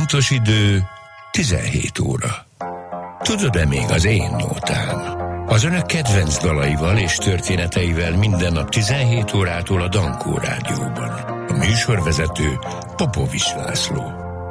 Pontos idő 17 óra. Tudod-e még az én nótám? Az önök kedvenc dalaival és történeteivel minden nap 17 órától a Dankó Rádióban. A műsorvezető Popovics László.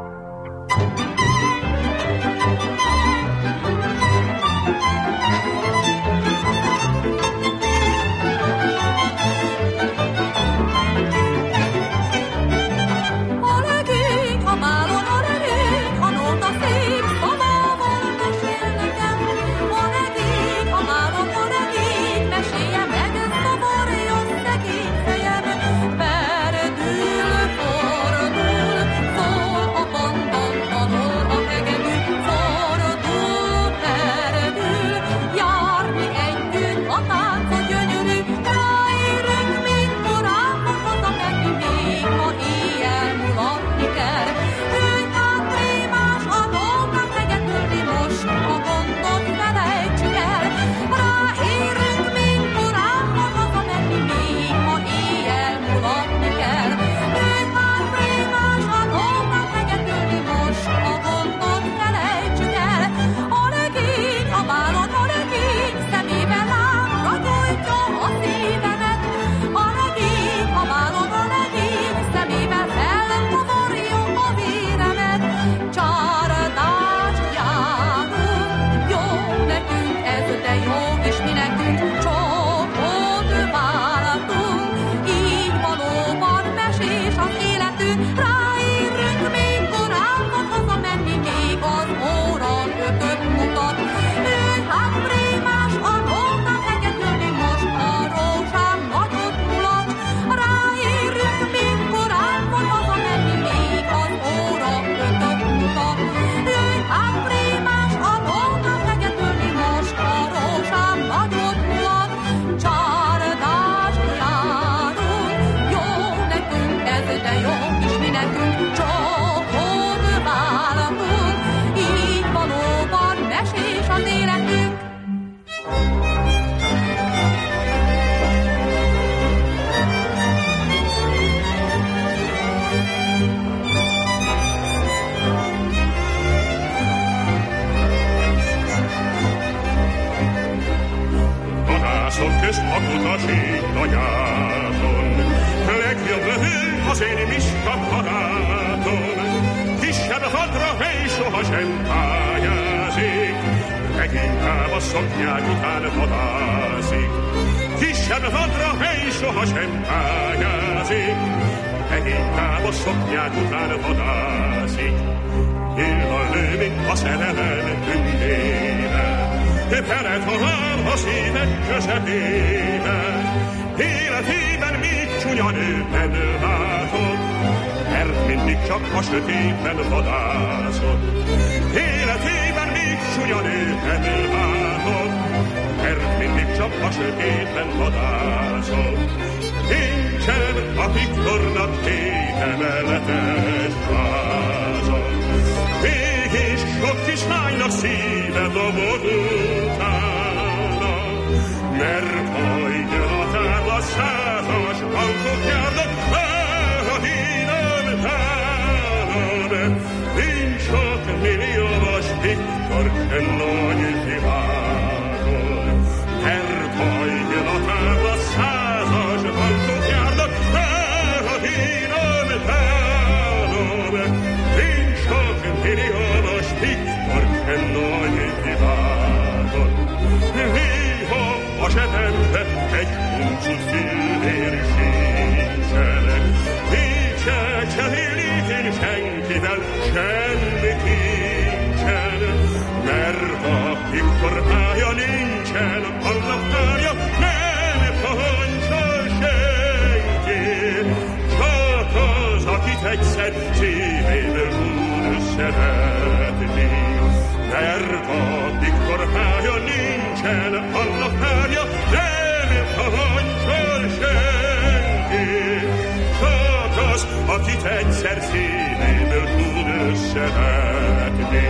Akit egyszer szívéből tud szeretni.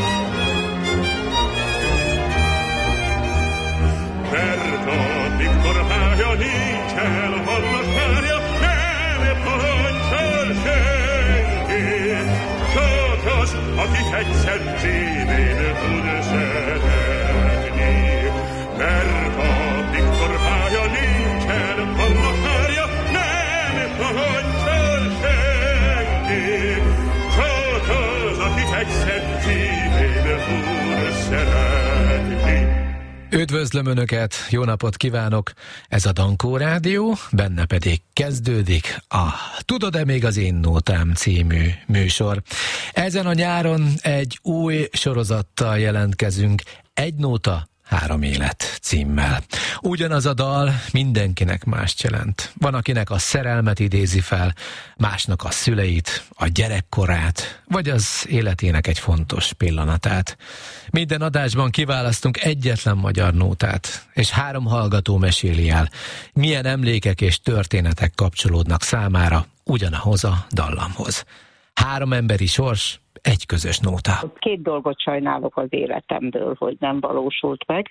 Mert a mikor akit egyszer szívéből tud szeretni. Mert a Viktor-pálya nincsen, annak párja nem hagyja senki. Csak az, akit egyszer szívéből tud szeretni. Üdvözlöm Önöket, jó napot kívánok! Ez a Dankó Rádió, benne pedig kezdődik a Tudod-e még az én nótám című műsor. Ezen a nyáron egy új sorozattal jelentkezünk, Egy nóta, 3 élet címmel. Ugyanaz a dal mindenkinek mást jelent. Van, akinek a szerelmet idézi fel, másnak a szüleit, a gyerekkorát, vagy az életének egy fontos pillanatát. Minden adásban kiválasztunk egyetlen magyar nótát, és 3 hallgató meséli el, milyen emlékek és történetek kapcsolódnak számára ugyanahoz a dallamhoz. 3 emberi sors, egy közös nóta. 2 dolgot sajnálok az életemből, hogy nem valósult meg.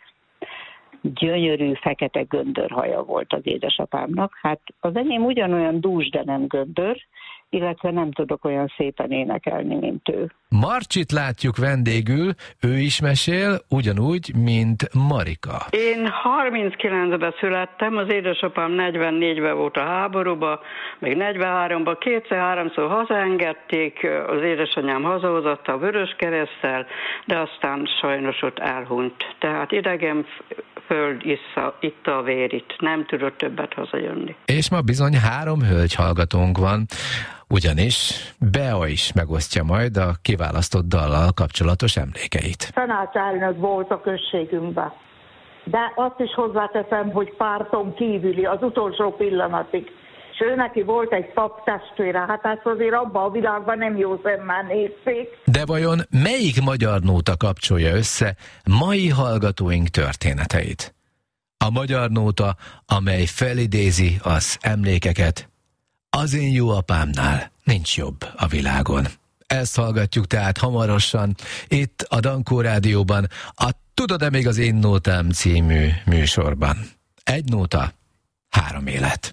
Gyönyörű, fekete göndörhaja volt az édesapámnak. Hát az enyém ugyanolyan dús, de nem göndör, illetve nem tudok olyan szépen énekelni, mint ő. Marcsit látjuk vendégül, ő is mesél, ugyanúgy, mint Marika. Én 39-ben születtem, az édesapám 44-ben volt a háborúban, meg 43-ban 2-3-szor hazaengedték, az édesanyám hazahozatta a Vöröskereszttel, de aztán sajnos ott elhunyt. Tehát idegen föld itta a vérit, nem tudott többet hazajönni. És ma bizony 3 hölgy hallgatónk van, ugyanis Bea is megosztja majd a kiválasztott dallal kapcsolatos emlékeit. Tanácselnök volt a községünkben, de azt is hozzáteszem, hogy párton kívüli az utolsó pillanatig. És ő neki volt egy paptestvére, hát ezt azért abban a világban nem jó szemmel nézték. De vajon melyik magyar nóta kapcsolja össze mai hallgatóink történeteit? A magyar nóta, amely felidézi az emlékeket, az én jó apámnál nincs jobb a világon. Ezt hallgatjuk tehát hamarosan itt a Dankó Rádióban, a Tudod-e még az én nótám című műsorban. Egy nóta, 3 élet.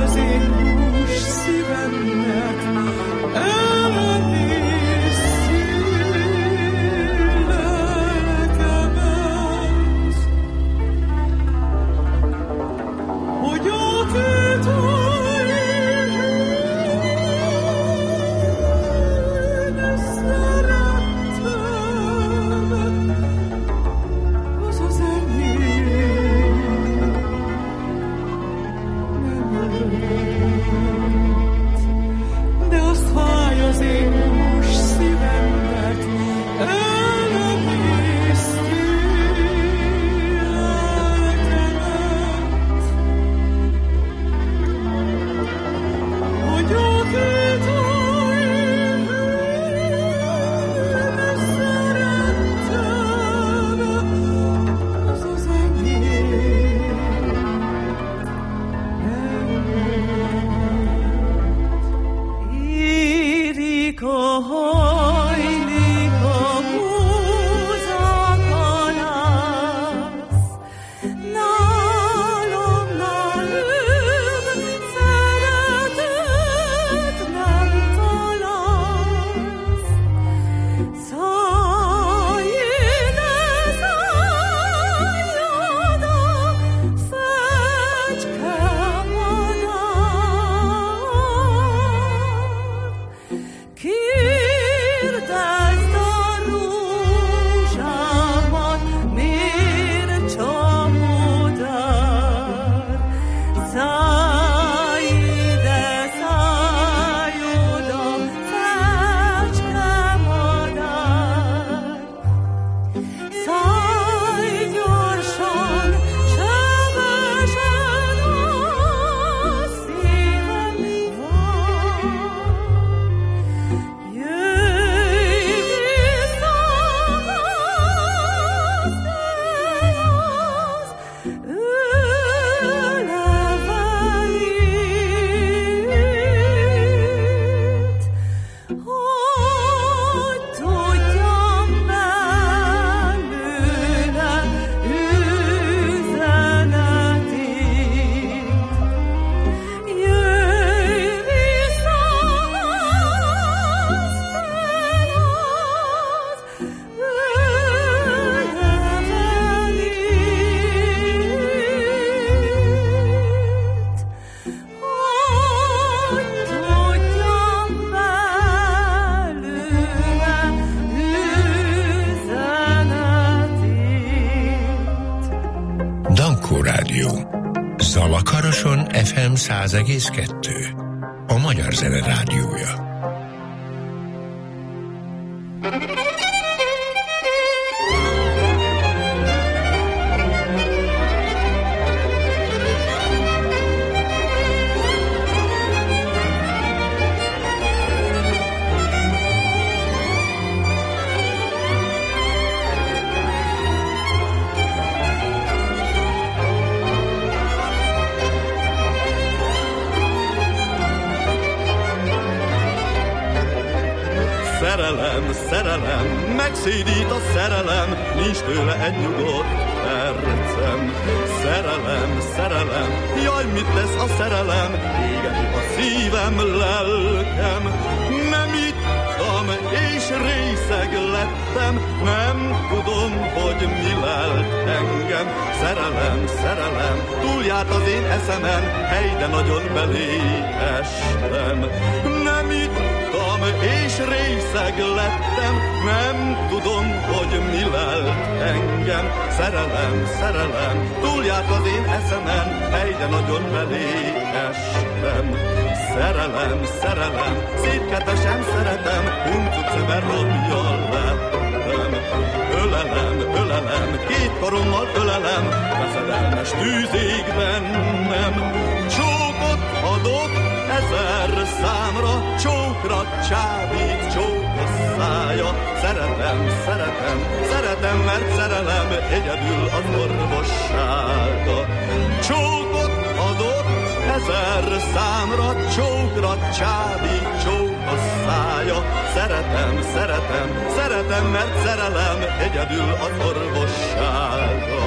Elnézést Zalakaroson FM 100,2. A Magyar Zene Rádiója. Szerelem, megszédít a szerelem, nincs tőle egy nyugodt percem. Szerelem, jaj, mit tesz a szerelem, égeti a szívem, lelkem. Nem ittam, és részeg lettem, nem tudom, hogy mi lelt engem. Szerelem, túljárt az én eszemen, hely, de nagyon belé estem. Nem ittam, és részeg lettem, nem tudom, hogy mi lelt engem. Szerelem, túljárt az én eszemen, hely, de nagyon belé estem. Szerelem, szétketesen szeretem, huncucöver rabja lettem. Ölelem, két karommal ölelem, veszedelmes tűz ég bennem. Csókot adok 1000 számra, csókra csábít, csókos szája. Szeretem, mert szerelem egyedül az orvossága. Csókot adok 1000 számra, csókra csábít, csókos szája. Szeretem, mert szerelem egyedül az orvossága.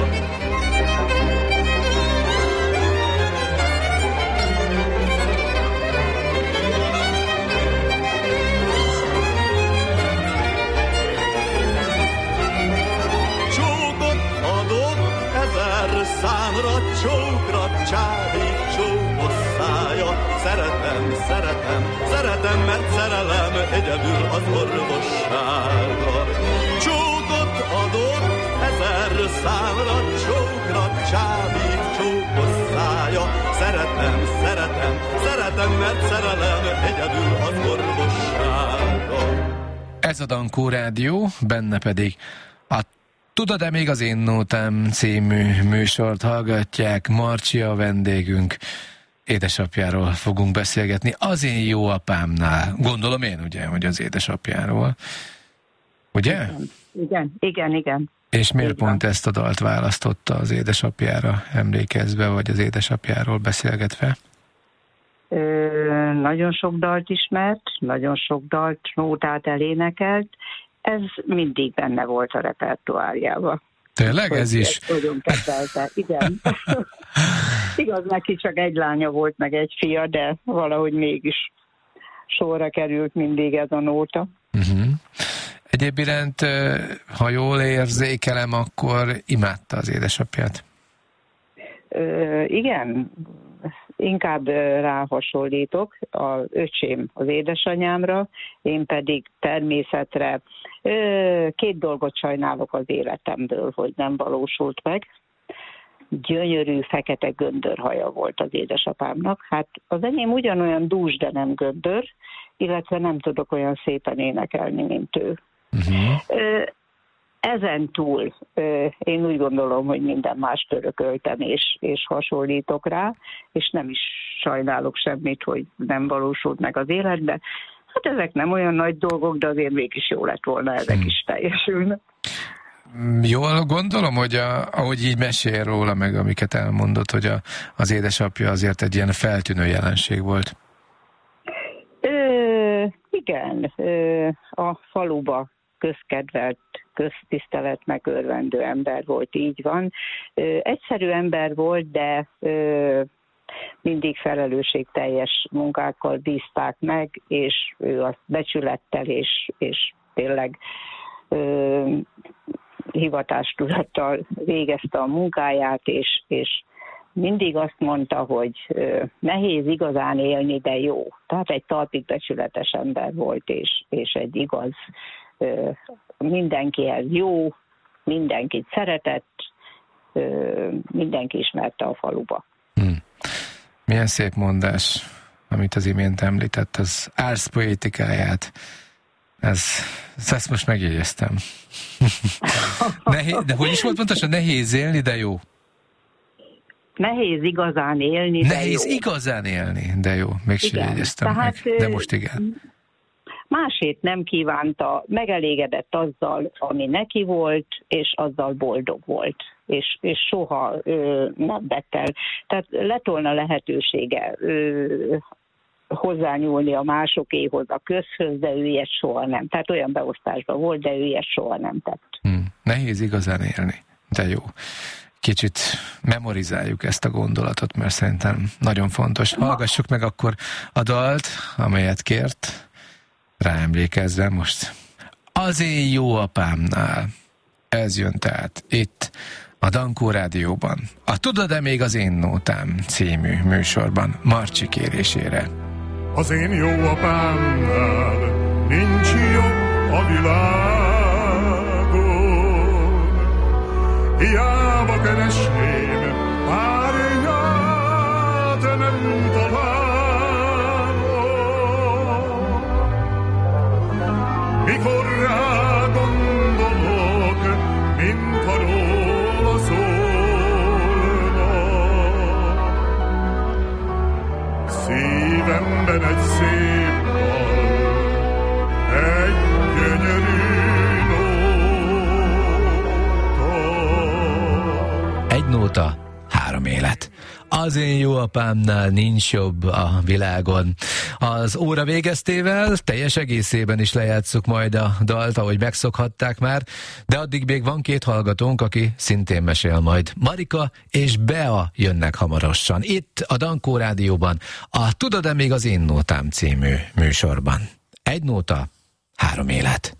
Számra, csókra csábít, csókos szája. Szeretem, mert szerelem egyedül az orvossága. Csókot adok 1000 számra, csókra csábít, csókos szája. Szeretem, mert szerelem egyedül az orvossága. Ez a Dankó Rádió, benne pedig a Tudod-e még az én nótám című műsort hallgatják, Marcsi a vendégünk. édesapjáról fogunk beszélgetni. Az én jó apámnál. Gondolom én, ugye, hogy az édesapjáról. Ugye? Igen. És miért pont ezt a dalt választotta az édesapjára emlékezve, vagy az édesapjáról beszélgetve? Nagyon sok dalt ismert, nagyon sok dalt, nótát elénekelt. Ez mindig benne volt a repertoárjában. Tényleg? Ez is? Nagyon kedvelte, igen. Igaz, neki csak egy lánya volt, meg egy fia, de valahogy mégis sorra került mindig ez a nóta. Egyéb iránt, ha jól érzékelem, akkor imádta az édesapját. Igen, inkább ráhasonlítok az öcsém az édesanyámra, én pedig természetre. Két dolgot sajnálok az életemből, hogy nem valósult meg. Gyönyörű, fekete göndörhaja volt az édesapámnak. Hát az enyém ugyanolyan dús, de nem göndör, illetve nem tudok olyan szépen énekelni, mint ő. Ezen túl én úgy gondolom, hogy minden más örököltem és hasonlítok rá, és nem is sajnálok semmit, hogy nem valósult meg az életbe. Hát ezek nem olyan nagy dolgok, de azért mégis jó lett volna, ezek is teljesülnek. Jól gondolom, hogy ahogy így mesél róla, meg amiket elmondott, hogy az édesapja azért egy ilyen feltűnő jelenség volt. Igen, a faluba közkedvelt, köztisztelet megörvendő ember volt, így van. Egyszerű ember volt, de mindig felelősségteljes munkákkal bízták meg, és ő azt becsülettel és tényleg hivatástudattal végezte a munkáját, és mindig azt mondta, hogy nehéz igazán élni, de jó. Tehát egy talpig becsületes ember volt, és egy igaz, mindenkihez jó, mindenkit szeretett, mindenki ismerte a faluba. Milyen szép mondás, amit az imént említett, az ars poétikáját. Ezt most megjegyeztem. De hogy is volt pontosan? Nehéz élni, de jó. Nehéz igazán élni, de jó. Nehéz igazán élni, de jó. Még sem jegyeztem meg, de most igen. Másét nem kívánta, megelégedett azzal, ami neki volt, és azzal boldog volt. És soha nem vett el. Tehát lett volna lehetősége hozzányúlni a másokéhoz, a közhöz, de ő ilyet soha nem. Tehát olyan beosztásban volt, de ő ilyet soha nem tett. Nehéz igazán élni, de jó. Kicsit memorizáljuk ezt a gondolatot, mert szerintem nagyon fontos. Hallgassuk meg akkor a dalt, amelyet kért, ráemlékezve most. Az én jó apámnál. Ez jön tehát itt a Dankó Rádióban. A Tudod-e még az én nótám című műsorban Marcsi kérésére. Az én jó apámnál nincs jobb a világon. Hiába keresném, párját nem találom. Mikor rá gondolok, mint ha róla szólna, szívemben egy szép dal, egy gyönyörű nóta. Egy nóta, 3 élet. Az én jó apámnál nincs jobb a világon. Az óra végeztével teljes egészében is lejátsszuk majd a dalt, ahogy megszokhatták már, de addig még van 2 hallgatónk, aki szintén mesél majd. Marika és Bea jönnek hamarosan. Itt a Dankó Rádióban, a Tudod-e még az én nótám című műsorban. Egy nóta, 3 élet.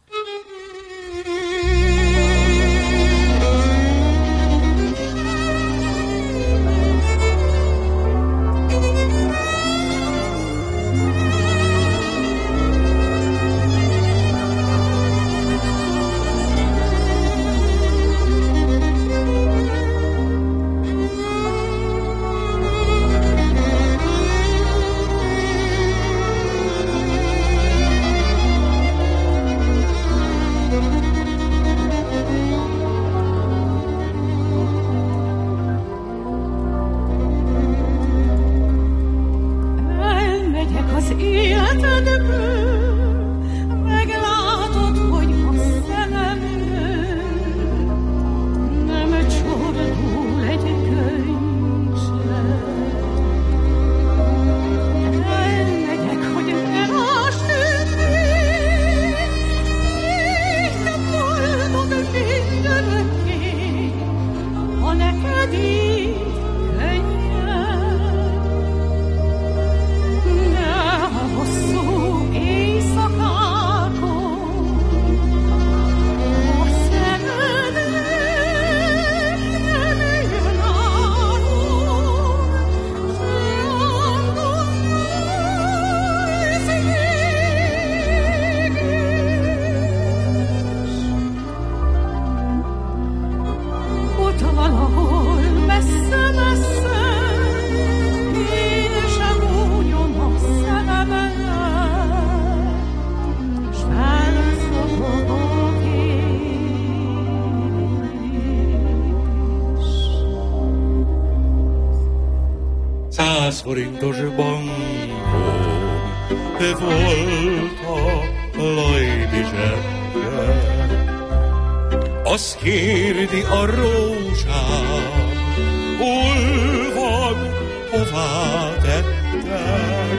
Forintos bankon volt a Lajdi zsebbe. Azt kérdi a rózsám, hol van, hová tettem.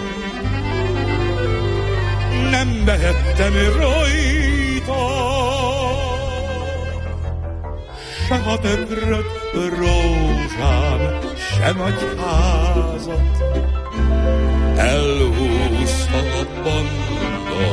Nem vehettem rajta, se a tökröt rózsám, sem a házat. Elhúzta a banda,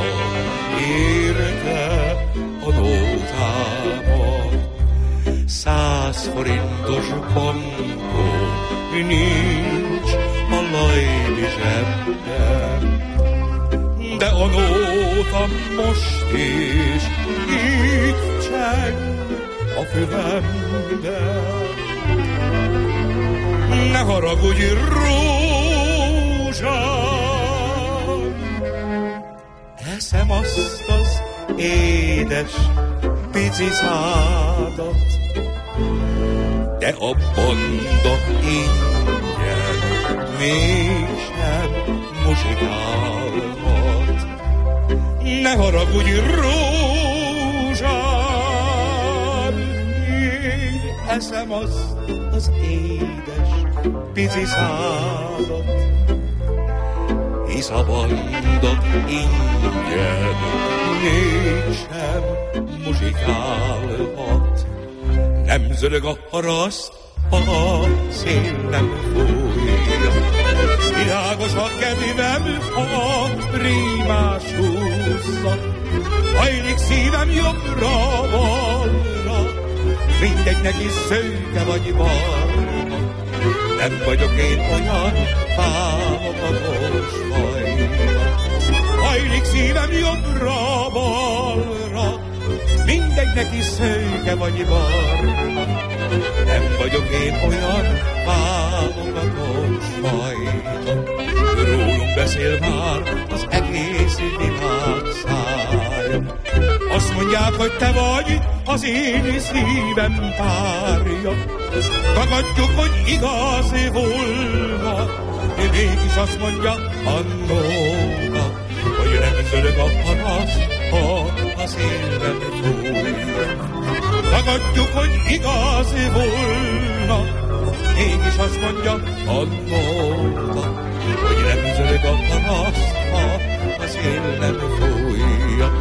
érte a nótába. 100 forintos bankon nincs a Lajdi zsebben, de a nóta most is itt cseng a fülemben. Ne haragudj, rózsám, eszem azt az édes pici szádat, de a banda ingyen mégsem muzsikálhat. Ne haragudj, rózsám, én eszem azt az édes pici szádat, hisz a banda ingyen mégsem muzsikálhat. Nem zörög a haraszt, a szél nem fújja, világos a kedvem, a rímás húzza. Hajlik szívem jobbra-balra, mindegy neki szőke vagy barna. Nem vagyok én olyan válogatós fajta. Hajlik szívem jobbra-balra, mindegy neki szőke vagy barna. Nem vagyok én olyan válogatós fajta. Rólunk beszél már az egész világ szája. Azt mondják, hogy te vagy az én szívem párja. Tagadjuk, hogy igazi volna, mégis azt mondja a nóta, hogy nem zörög a harasz, ha a szél nem fúj. Tagadjuk, hogy igazi volna, mégis azt mondja a nóta, hogy nem zörög a harasz, ha a szél nem fújja.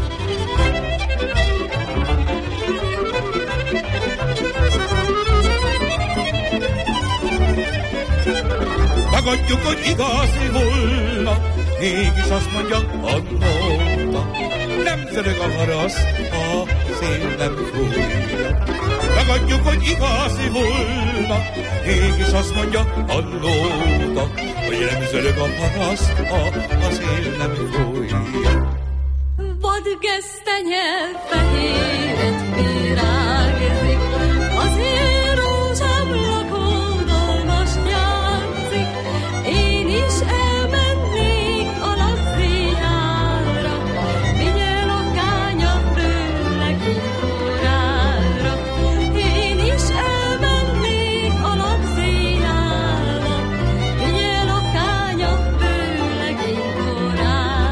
Tagadjuk, hogy igazi volna, mégis azt mondja a nóta, nem zörög a harasz, a szél nem fújja. Tagadjuk, hogy igazi volna, mégis azt mondja a nóta, hogy nem zörög a harasz, a szél nem fújja. Vadgesztenye fehéret virágzik, az én rózsám lakódon most játszik. Én is elmennék a Lagziára, vigyel a kánya tőle kinkorára. Én is elmennék a Lagziára, vigyel a kánya tőle kinkorára.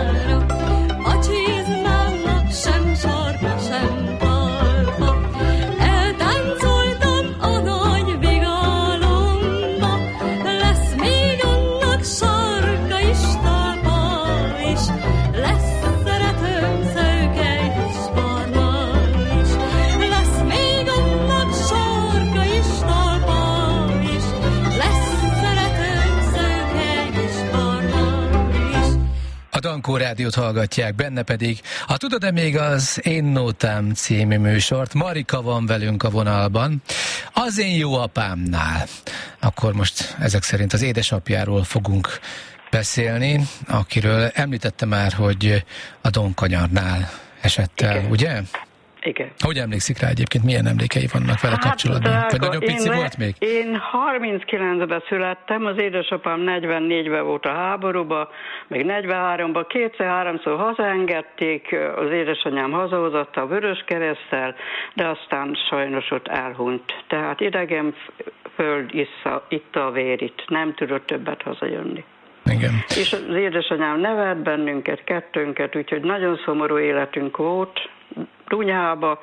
Dankó Rádiót hallgatják, benne pedig a Tudod-e még az Én Nótám című műsort. Marika van velünk a vonalban, az Én jó apámnál. Akkor most ezek szerint az édesapjáról fogunk beszélni, akiről említette már, hogy a Donkanyarnál esett el, ugye? Igen. Hogy emlékszik rá egyébként? Milyen emlékei vannak vele kapcsolatban? Vagy nagyon pici volt még? Én 39-ben születtem, az édesapám 44-ben volt a háborúban, meg 43-ban kétszer-háromszor hazaengedték, az édesanyám hazahozott a Vöröskereszttel, de aztán sajnos ott elhunyt. Tehát idegen föld itta a vérit, nem tudott többet hazajönni. Igen. És az édesanyám nevelt bennünket, kettőnket, úgyhogy nagyon szomorú életünk volt. Runyába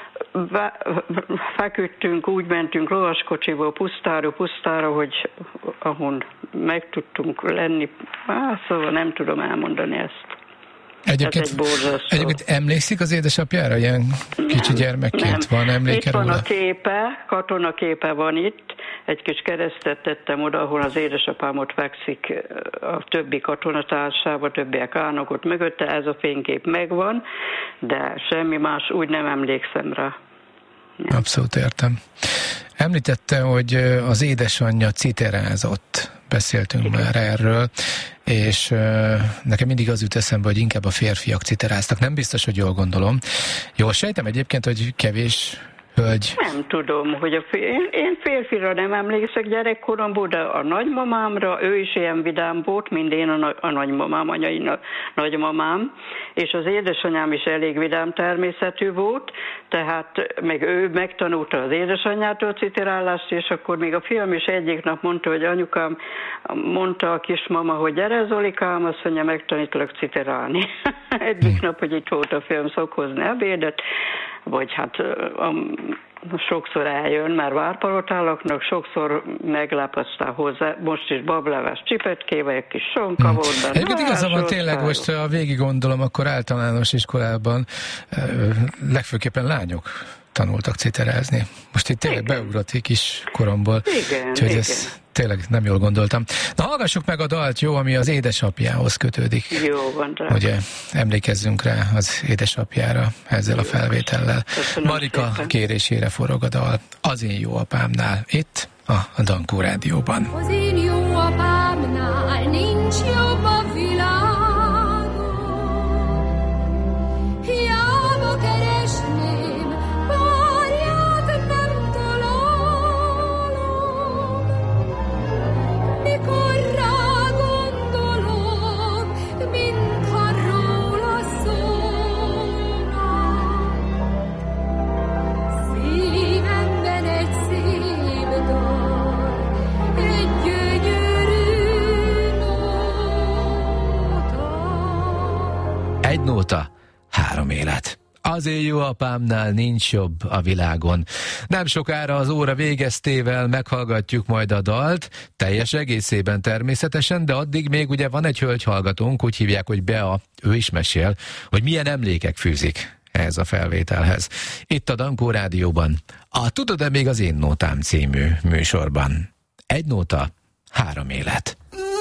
feküdtünk, úgy mentünk lovaskocsiból pusztára, hogy ahol meg tudtunk lenni. Szóval nem tudom elmondani ezt. Egyébként emlékszik az édesapjára, ilyen kicsi gyermekként? Nem. Van emléke róla? Itt van a képe, katonaképe van itt. Egy kis keresztet tettem oda, ahol az édesapám ott fekszik a többi katonatársával, többiek állnak ott mögötte, ez a fénykép megvan, de semmi más úgy nem emlékszem rá. Nem. Abszolút értem. Említette, hogy az édesanyja citerázott, beszéltünk igen. Már erről, és nekem mindig az jut eszembe, hogy inkább a férfiak citeráztak. Nem biztos, hogy jól gondolom. Jól sejtem egyébként, hogy kevés hölgy. Nem tudom, hogy én férfira nem emlékszek gyerekkoromból, de a nagymamámra, ő is ilyen vidám volt, mint én a nagymamám, anyai nagymamám, és az édesanyám is elég vidám természetű volt, tehát meg ő megtanulta az édesanyjától citerálást, és akkor még a fiam is egyik nap mondta, hogy anyukám, mondta a kismama, hogy gyere Zolikám, azt mondja, megtanítlak citerálni. Egyik nap, hogy itt volt a fiam, szok hozni ebédet, vagy hát sokszor eljön, mert várpalotálaknak, sokszor meglep aztán hozzá, most is bableves csipetkével, egy kis sonka volt benne. Egyébként igaza van, tényleg most, ha végig gondolom, akkor általános iskolában legfőképpen lányok tanultak citerázni. Most itt tényleg beugrott egy kis koromból. Igen. Ezt tényleg nem jól gondoltam. Na, hallgassuk meg a dalt, jó, ami az édesapjához kötődik. Jó van, rá. Ugye, emlékezzünk rá az édesapjára ezzel a felvétellel. Köszönöm Marika szépen. kérésére forog a dal az Én jó apámnál, itt a Dankó Rádióban. Az én jó apámnál nincs jobb a világon, hiába keresném, párját nem találom. Mikor rá gondolok, mintha róla szólna, szívemben egy szép dal, egy gyönyörű nóta. Egy nóta, 3 élet. Az Én jó apámnál nincs jobb a világon. Nem sokára az óra végeztével meghallgatjuk majd a dalt, teljes egészében természetesen, de addig még ugye van egy hölgyhallgatónk, úgy hívják, hogy Bea, ő is mesél, hogy milyen emlékek fűzik ehhez a felvételhez. Itt a Dankó Rádióban, a Tudod-e még az Én Nótám című műsorban. Egy nóta, 3 élet.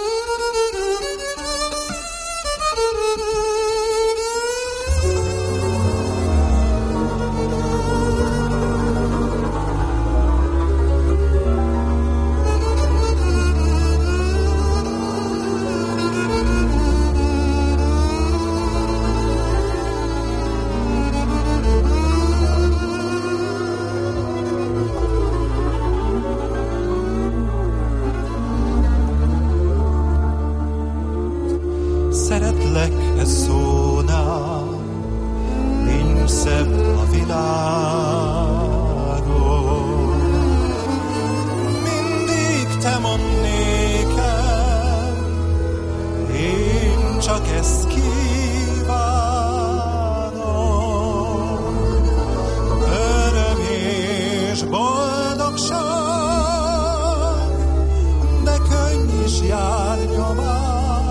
Szeretlek e szónál, nincs szebb a világon. Mindig te mondd nékem, én csak ezt kívánom. Öröm és boldogság, de könny is jár nyomán.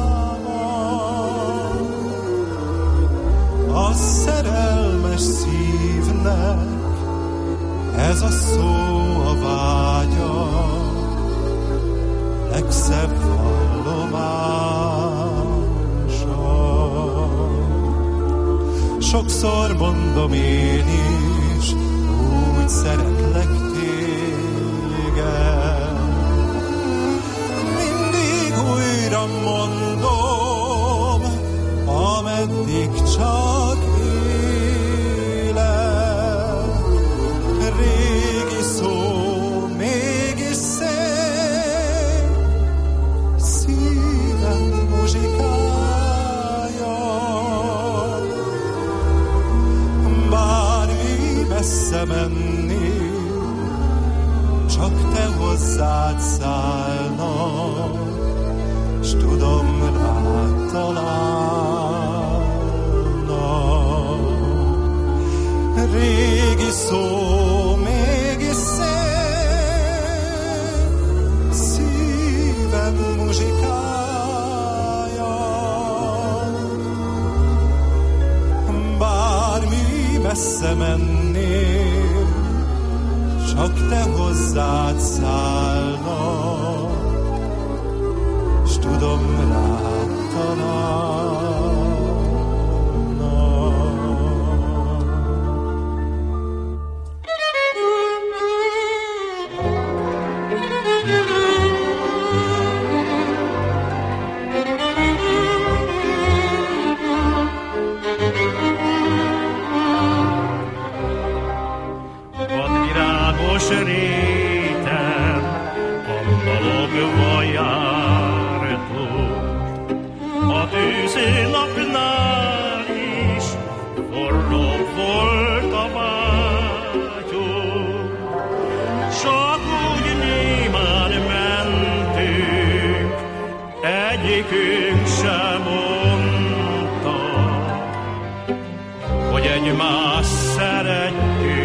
A szerelmes szívnek ez a szó a vágya, legszebb vallomása. sokszor mondom én is, úgy szeretlek téged. Mindig újra mondom, ameddig csak élek. Régi szó, mégis szép, szívem muzsikája. Bármi messze menni, csak te hozzád szállnak, s tudom rád találnak. Régi szó, mégis szép, szívem muzsikája. Bármi messze mennél, csak te hozzád szállnak, s tudom rád találnak. Réten a balogva jártunk, a tűzinapnál is forró volt a vágyunk. Csak úgy némán mentünk, egyikünk sem mondta, hogy egymást szeretjük.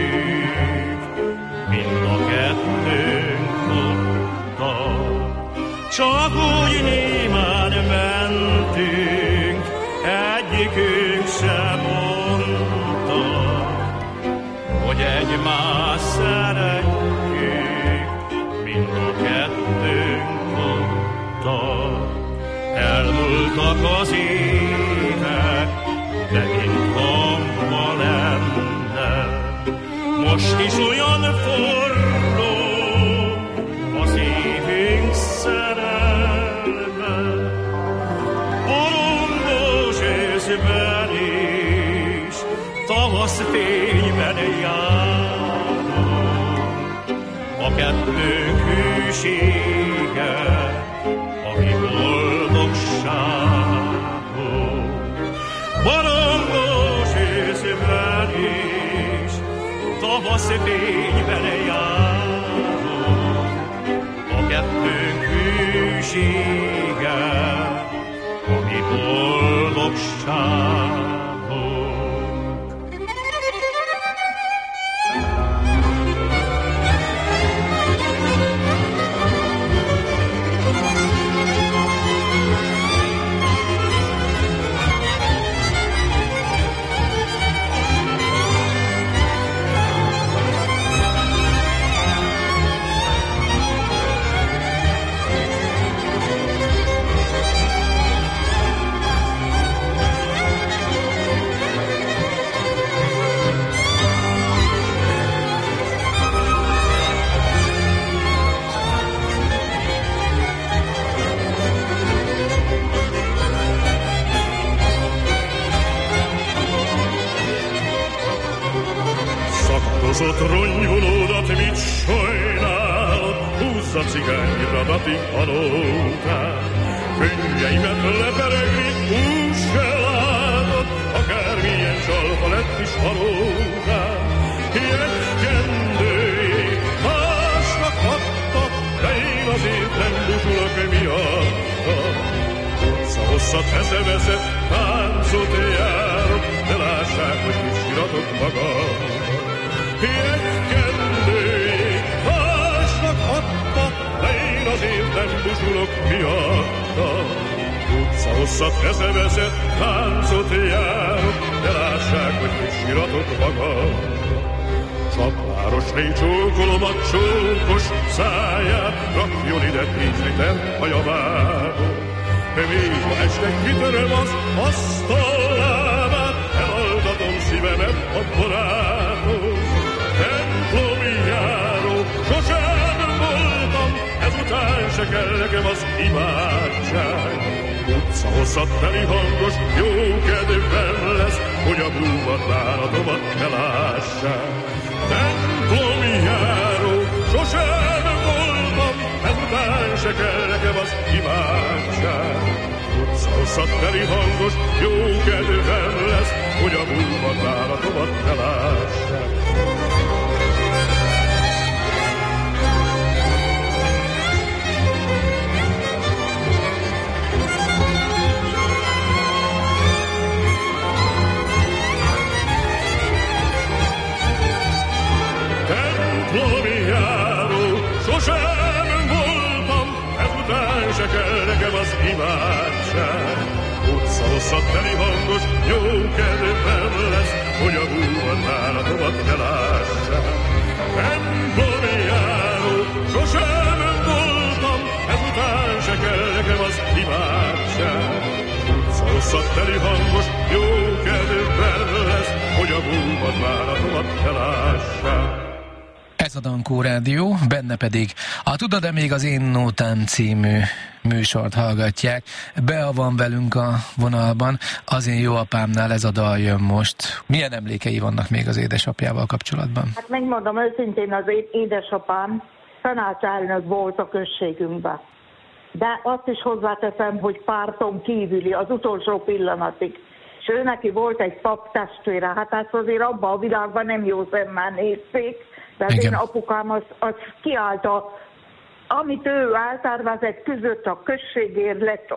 Csak úgy némán mentünk, egyikünk sem mondta, hogy egymást szeretjük, mind a kettőnk mondta. Elmúltak az évek, de mint hamva lenne, most is olyan forró az évünk szerelme. Borongós őszben is, tavasz fényben járunk, a kettőnk hűsége, a mi boldogságunk. Borongós őszben is, tavasz fényben járunk, a kettőnk hűsége, a mi boldogságunk. Szakdozott rongyolódat mit sajnálod, húzza cigányradat halótát. Könnyeimet leperegni úgy se látod, akármilyen csalfa lett is halótát. Jegykendőjét másnak adta, de én azért nem buzsulok miatta. Utca-hosszat eszeveszett táncot járok, de lássák, hogy mit siratok magam. Jegykendőjét másnak adta, de én azért nem buzsulok miatta. Utca-hosszat eszeveszett táncot járok, de lássák, hogy mit siratok magam. Csapvárosné csókolom a csókos száját, rakjon ide 10 liter a javából. Még ma este kitöröm az asztal lábát, elaldatom nekem az imádság. Utca hosszat teli hangos, jó kedvem lesz, hogy a búvat váratomat ne lássák. Templomi járó, sosem voltam, ezután se kell nekem az imádság. Utca hosszat teli hangos, jó kedvem lesz, hogy a búvat váratomat ne lássák. Templomi járó, sosem voltam, ezután se kell nekem az imádság. Utca hosszat teli hangos, jó kedvem lesz, hogy a búvat váratomat ne lássák. Templomi járó, sosem voltam, ezután se kell nekem az imádság. Utca hosszat teli hangos, jó kedvem lesz, hogy a búvat váratomat ne lássák. Ez a Dankó Rádió, benne pedig a Tudod-e még az én nótám című műsort hallgatják. Bea van velünk a vonalban, az én jó apámnál ez a dal jön most. Milyen emlékei vannak még az édesapjával kapcsolatban? Hát megmondom őszintén, az édesapám tanácselnök volt a községünkben. De azt is hozzáteszem, hogy párton kívüli az utolsó pillanatig. És ő neki volt egy pap testvére, hát ezt azért abban a világban nem jó szemmel nézték, de az én apukám az kiállt, amit ő eltervezett, között a községért lett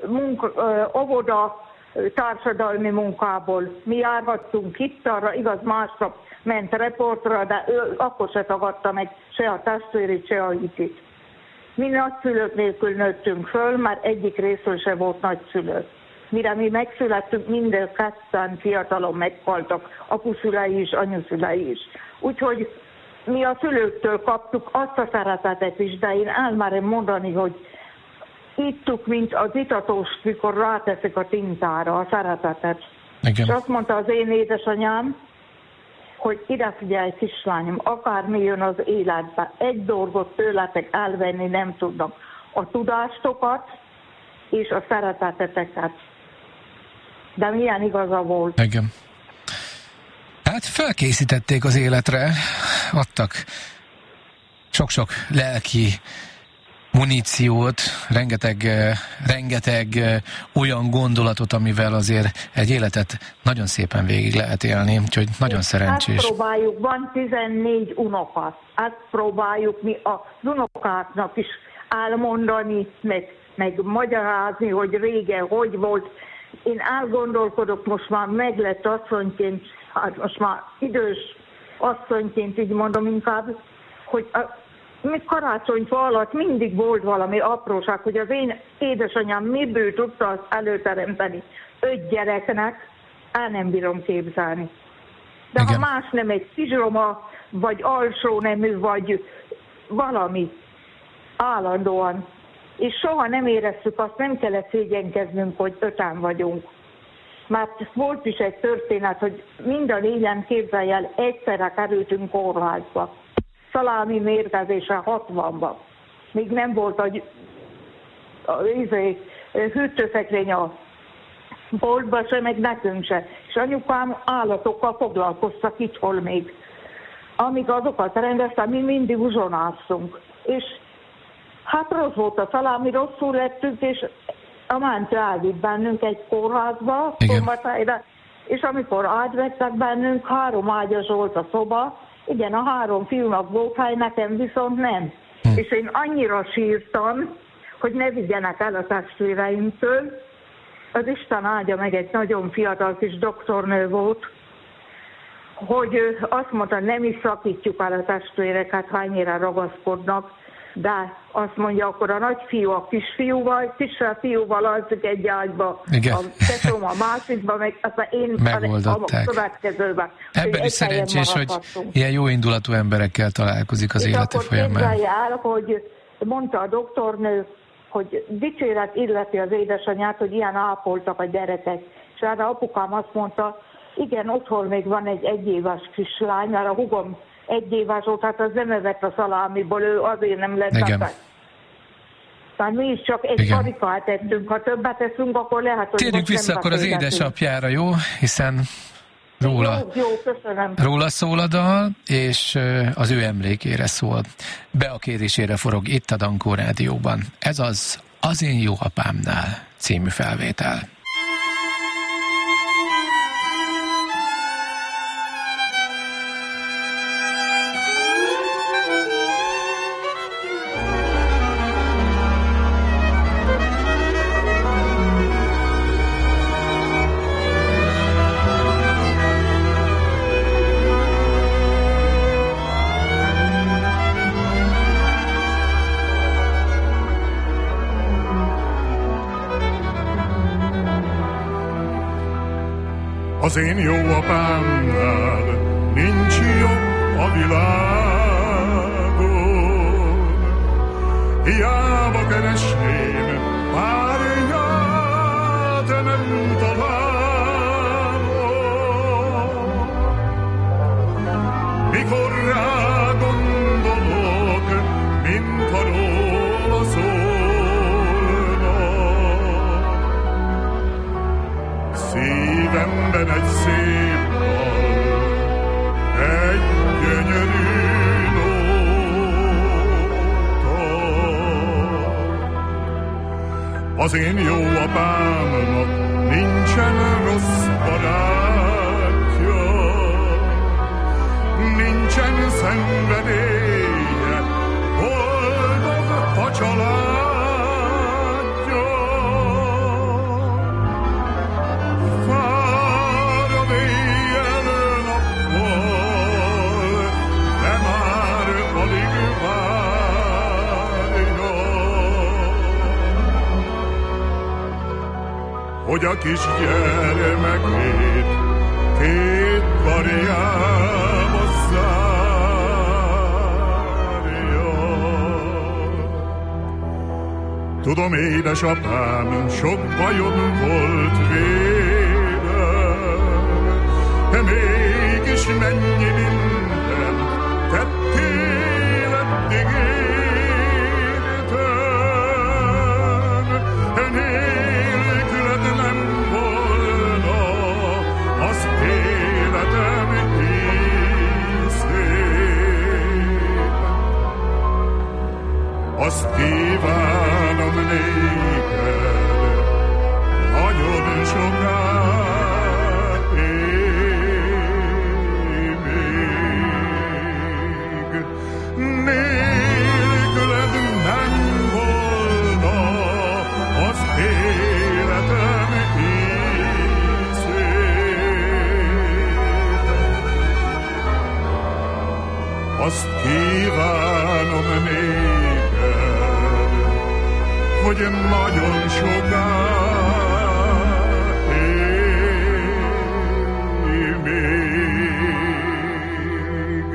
óvoda társadalmi munkából. Mi járhattunk itt, arra igaz másnap ment reportra, de ő akkor se tagadta meg se a testvérét, se a hitit. Mi nagyszülők nélkül nőttünk föl, mert egyik részről se volt nagyszülő. Mire mi megszülettünk, minden ketten fiatalon meghaltak, apuszülei is, anyuszülei is. Úgyhogy mi a szülőktől kaptuk azt a szeretetet is, de én elmerem mondani, hogy ittuk, mint az itatós, mikor ráteszik a tintára a szeretetet. Igen. És azt mondta az én édesanyám, hogy ide figyelj, kislányom, akármi jön az életbe, egy dolgot tőletek elvenni nem tudnak. A tudástokat és a szereteteteket. De milyen igaza volt. Igen. Hát felkészítették az életre, adtak sok-sok lelki muníciót, rengeteg olyan gondolatot, amivel azért egy életet nagyon szépen végig lehet élni, úgyhogy nagyon szerencsés. Ezt próbáljuk, van 14 unoka, ezt próbáljuk mi az unokáknak is elmondani, meg magyarázni, hogy régen hogy volt. Én elgondolkodok, most már meglett asszonyként, hát most már idős asszonyként, így mondom inkább, hogy mi karácsonyfa alatt mindig volt valami apróság, hogy az én édesanyám miből tudta azt előteremteni 5 gyereknek, el nem bírom képzelni. De igen. Ha más nem, egy kizsroma, vagy alsó nemű, vagy valami állandóan. És soha nem éreztük azt, nem kellett szégyenkeznünk, hogy 5-en vagyunk. Mert volt is egy történet, hogy mind a 4-en, képzelj el, egyszerre kerültünk kórházba. Szalámi mérgezése 60-ban. Még nem volt a hűtőszekrény a boltban se, meg nekünk se. És anyukám állatokkal foglalkoztak itthon még. Amíg azokat rendezte, mi mindig uzsonáztunk. És hát rossz volt a szalámi, rosszul lettünk, és a mentő elvitt bennünk egy kórházba, Szombathelyre, és amikor átvettek bennünk, 3 ágyas volt a szoba, igen, a 3 fiúnak volt hely, nekem viszont nem. És én annyira sírtam, hogy ne vigyenek el a testvéreimtől. Az Isten áldja meg, egy nagyon fiatal kis doktornő volt, hogy azt mondta, nem is szakítjuk el a testvéreket, ha ennyire ragaszkodnak, de azt mondja, akkor a nagyfiú a kisfiúval, kisebb fiúval alszik egy ágyba, igen. A tesóm a másikba, meg aztán én a következőben. Ebben is szerencsés, hogy ilyen jó indulatú emberekkel találkozik az élete folyamán. És akkor képzelje el, hogy mondta a doktornő, hogy dicséret illeti az édesanyját, hogy ilyen ápoltak a gyerekek. És erre apukám azt mondta, igen, otthon még van egy 1 éves kislány, mert a hugom 1 éves volt, hát az nem evett a szalámiból, ő azért nem lett beteg. aztán mi is csak egy karikát tettünk, ha többet teszünk, akkor lehet, hogy... Térjünk vissza akkor az édesapjára, jó? Hiszen róla szól a dal, és az ő emlékére szól. Be a kérésére forog itt a Dankó Rádióban. Ez Az én jó apámnál című felvétel. Az én jó apámnál nincs jobb a világon, hiába keresném, párját nem találom. Mikor rá gondolok, mint ha róla szólna, szívemben egy szép dal, egy gyönyörű nóta. Az én jó apámnak nincsen rossz barátja, nincsen szenvedélye, boldog a családja. Fárad éjjel-nappal, de már alig várja, hogy a kis gyermekét két karjába zárja. Tudom, édesapám sok bajom volt vélem, de mégis mennyi mindent tettél eddig értem. Nélküled nem volna az életem szép. Azt kívánom néked, nagyon soká élj még. Nélküled nem volna az életem szép. Azt kívánom néked, hogy nagyon soká élj még.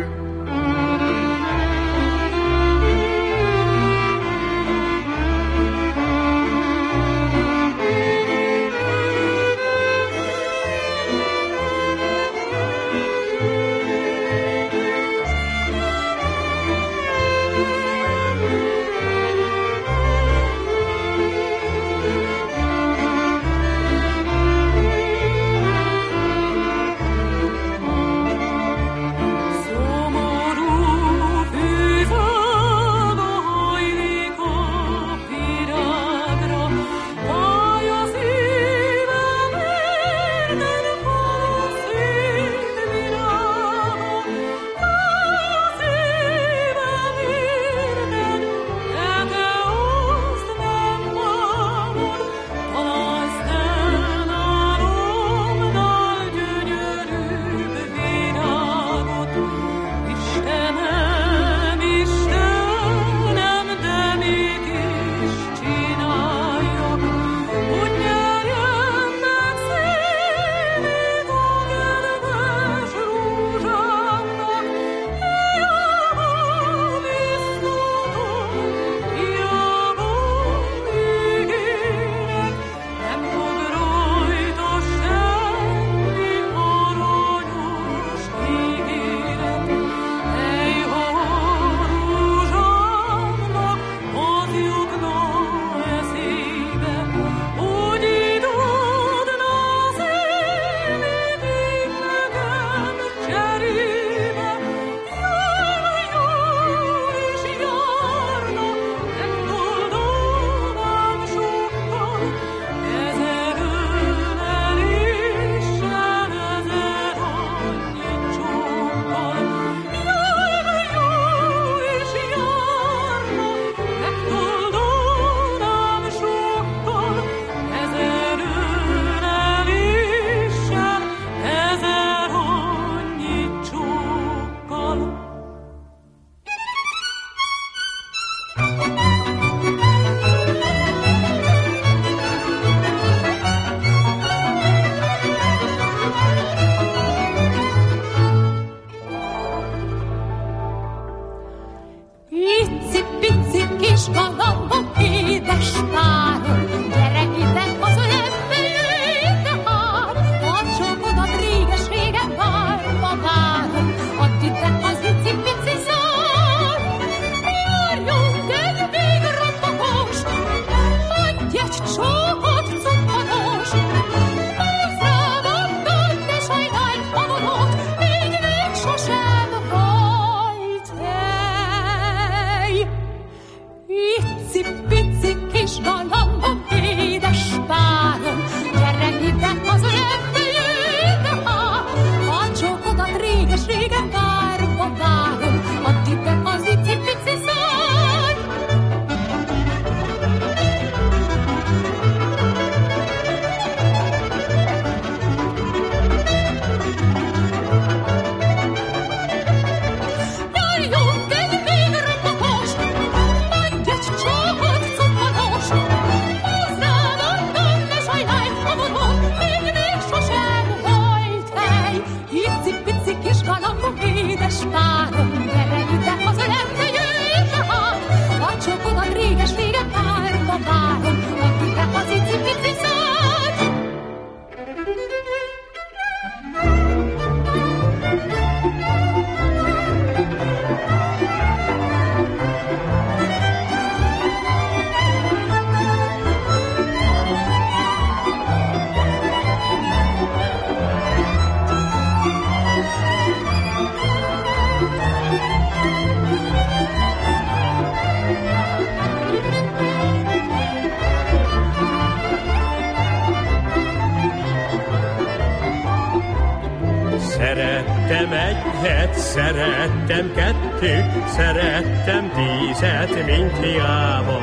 Szerettem egyet, szerettem kettőt, szerettem 10, mint hiába.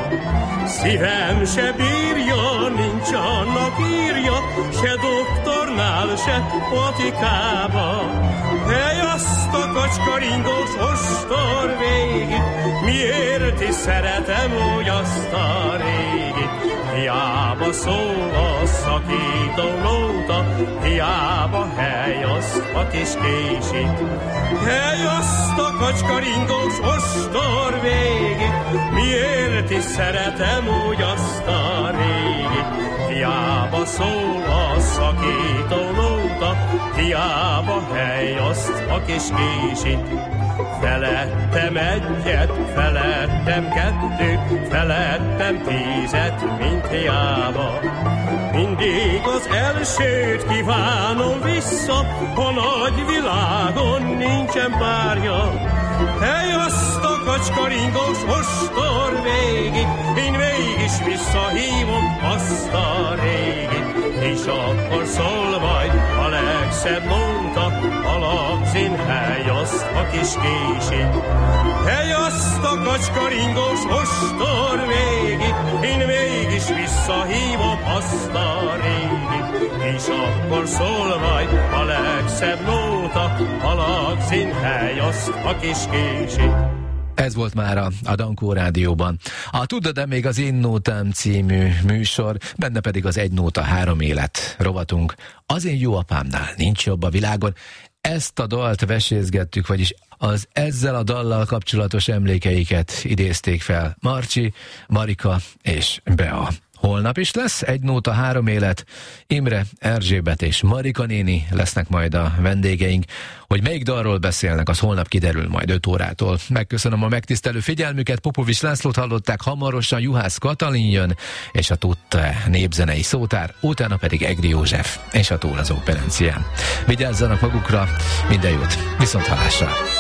Szívem se bírja, nincs annak írja, se doktornál, se patikába. Hely azt a kacskaringós ostor végig, miért is szeretem úgy azt a régit. Hiába szól a szakító nóta, hiába hely azt a kis késít. Hely azt a kacskaringós ostor végig, miért is szeretem úgy azt a régit. Hiába szól a szakító nóta, hiába hely azt a kis késít. Felettem egyet, felettem kettőt, felettem 10, mint hiába. Mindig az elsőt kívánom vissza, a nagy világon nincsen párja. Hely azt a kacskaringós ostor végig, én mégis visszahívom azt a régit. És akkor szól majd a legszebb nóta, a lagzin hely azt a kis kését. Hely azt a kacskaringós ostor végig, én mégis visszahívom azt a régit. És akkor szól majd a legszebb nóta, a lagzin hely azt a kis kését. Ez volt már a Dankó Rádióban. A Tudod-e még az Én Nótám című műsor, benne pedig az Egy Nóta 3 élet rovatunk. Az én jó apámnál nincs jobb a világon. Ezt a dalt vesézgettük, vagyis az ezzel a dallal kapcsolatos emlékeiket idézték fel Marcsi, Marika és Bea. Holnap is lesz Egy Nóta 3 élet. Imre, Erzsébet és Marika néni lesznek majd a vendégeink. Hogy melyik dalról beszélnek, az holnap kiderül majd 5 órától. Megköszönöm a megtisztelő figyelmüket, Popovics Lászlót hallották, hamarosan Juhász Katalin jön, és a Tudta népzenei szótár, utána pedig Egri József és a Túlazó Perencián. Vigyázzanak magukra, minden jót, viszont hallásra!